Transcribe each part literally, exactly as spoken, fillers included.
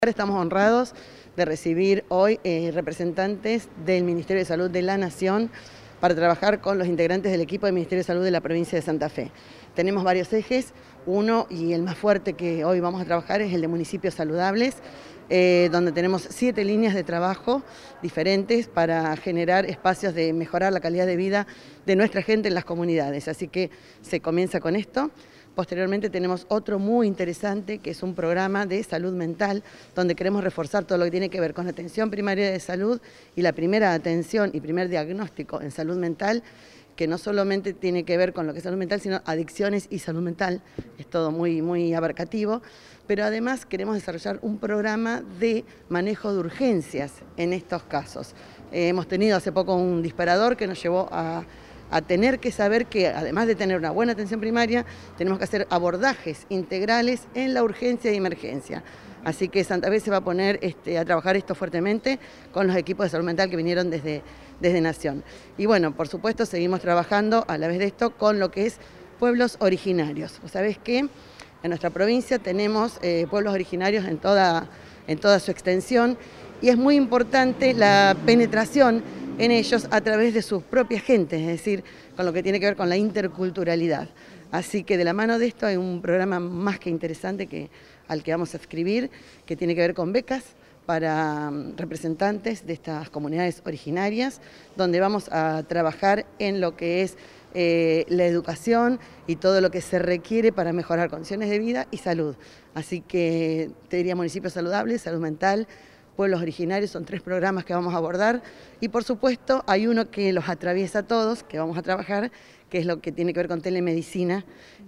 Estamos honrados de recibir hoy eh, representantes del Ministerio de Salud de la Nación para trabajar con los integrantes del equipo del Ministerio de Salud de la provincia de Santa Fe. Tenemos varios ejes, uno y el más fuerte que hoy vamos a trabajar es el de municipios saludables, eh, donde tenemos siete líneas de trabajo diferentes para generar espacios de mejorar la calidad de vida de nuestra gente en las comunidades. Así que se comienza con esto. Posteriormente tenemos otro muy interesante que es un programa de salud mental donde queremos reforzar todo lo que tiene que ver con la atención primaria de salud y la primera atención y primer diagnóstico en salud mental, que no solamente tiene que ver con lo que es salud mental, sino adicciones y salud mental, es todo muy, muy abarcativo, pero además queremos desarrollar un programa de manejo de urgencias en estos casos. Eh, hemos tenido hace poco un disparador que nos llevó a a tener que saber que, además de tener una buena atención primaria, tenemos que hacer abordajes integrales en la urgencia y emergencia. Así que Santa Fe se va a poner este, a trabajar esto fuertemente con los equipos de salud mental que vinieron desde, desde Nación. Y bueno, por supuesto, seguimos trabajando a la vez de esto con lo que es pueblos originarios. ¿Vos sabés qué? En nuestra provincia tenemos eh, pueblos originarios en toda, en toda su extensión y es muy importante la penetración en ellos a través de sus propias gentes, es decir, con lo que tiene que ver con la interculturalidad. Así que de la mano de esto hay un programa más que interesante que, al que vamos a escribir, que tiene que ver con becas para representantes de estas comunidades originarias, donde vamos a trabajar en lo que es eh, la educación y todo lo que se requiere para mejorar condiciones de vida y salud. Así que te diría municipios saludables, salud mental, pueblos originarios, son tres programas que vamos a abordar y por supuesto hay uno que los atraviesa a todos, que vamos a trabajar, que es lo que tiene que ver con telemedicina,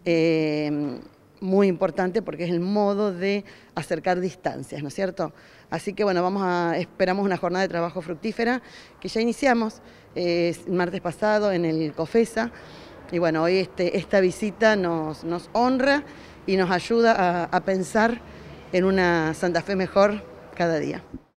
eh, muy importante porque es el modo de acercar distancias, ¿no es cierto? Así que bueno, vamos a, esperamos una jornada de trabajo fructífera que ya iniciamos eh, el martes pasado en el COFESA y bueno, hoy este, esta visita nos, nos honra y nos ayuda a, a pensar en una Santa Fe mejor cada día.